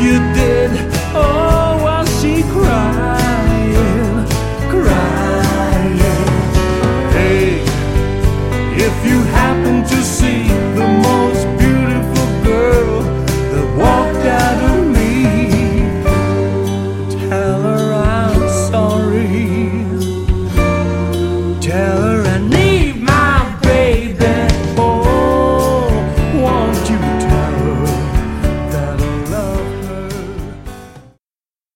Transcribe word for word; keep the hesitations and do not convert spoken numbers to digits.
you did. Oh, while she crying, crying. Hey, if you happen to see the most beautiful girl that walked out of me, tell her I'm sorry. Tell